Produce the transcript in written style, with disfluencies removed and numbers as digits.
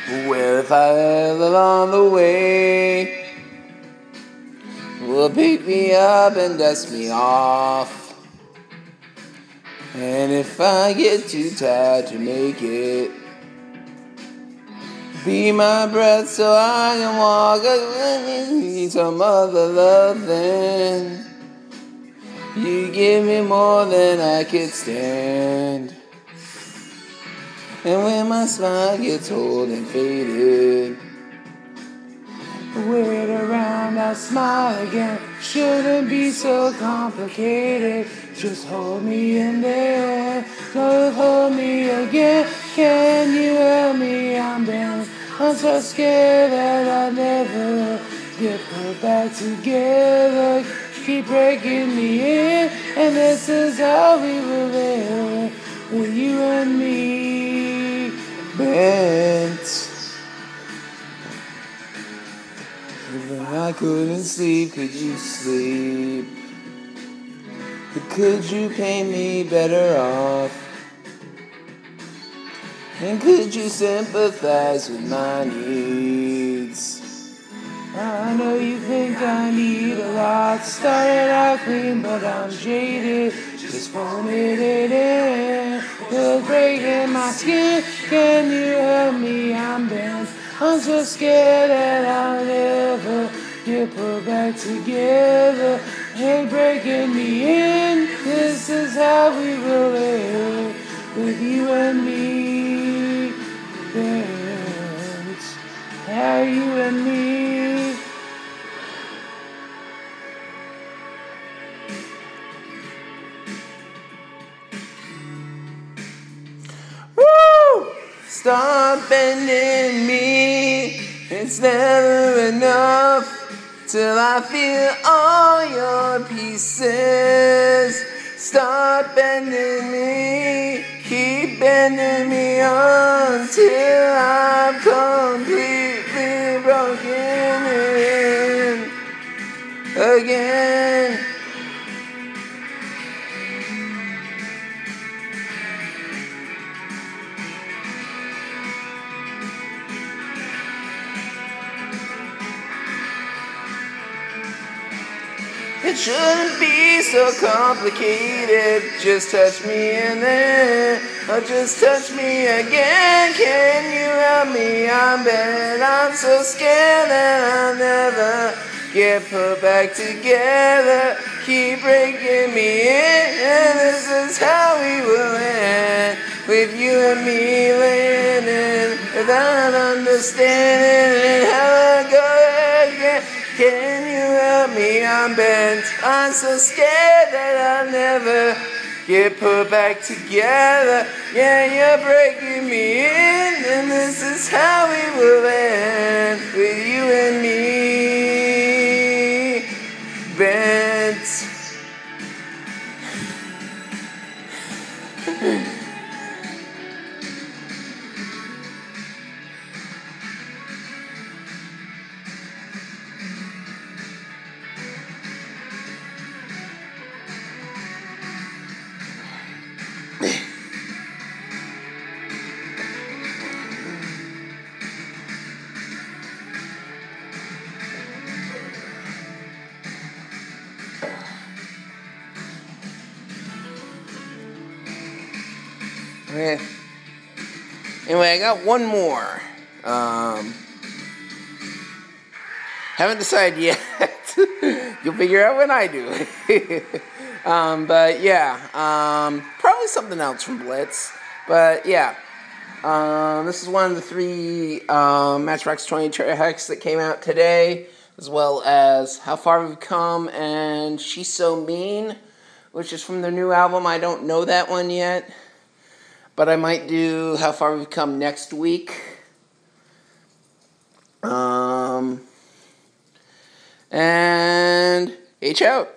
Well, if I fell along the way, will pick me up and dust me off. And if I get too tired to make it, be my breath so I can walk. I need some other love then. You give me more than I could stand. And when my smile gets old and faded, wait around, I'll smile again. Shouldn't be so complicated. Just hold me in there. Don't hold me again. Can you help me? I'm down. I'm so scared that I'll never get put back together. Keep breaking me in, and this is how we will live with you and me. Bent. If I couldn't sleep, could you sleep? Could you pay me better off? And could you sympathize with my needs? I know you think I need a lot. Started out clean, but I'm jaded. Just phone it in. You're breaking my skin. Can you help me? I'm bent. I'm so scared that I'll never get put back together. Hey, breaking me in. This is how we will live with you and me. Bent. How you and me. Woo! Stop bending me. It's never enough till I feel all your pieces. Stop bending me. Keep bending me until I'm completely broken in again. It shouldn't be so complicated. Just touch me and then, or just touch me again. Can you help me? I'm bent. I'm so scared that I'll never get put back together. Keep breaking me in, and this is how we will end. With you and me living without understanding and how I go again. Can you help me? I'm bent. I'm so scared that I'll never get put back together. Yeah, you're breaking me in, and this is how we will end with you and me. Bent. Okay. Anyway, I got one more. Haven't decided yet. You'll figure out when I do. But yeah, probably something else from Blitz. But yeah, this is one of the 3 Matchbox 20 tracks that came out today, as well as How Far We've Come and She's So Mean, which is from their new album. I don't know that one yet, but I might do How Far We've Come next week. And H out.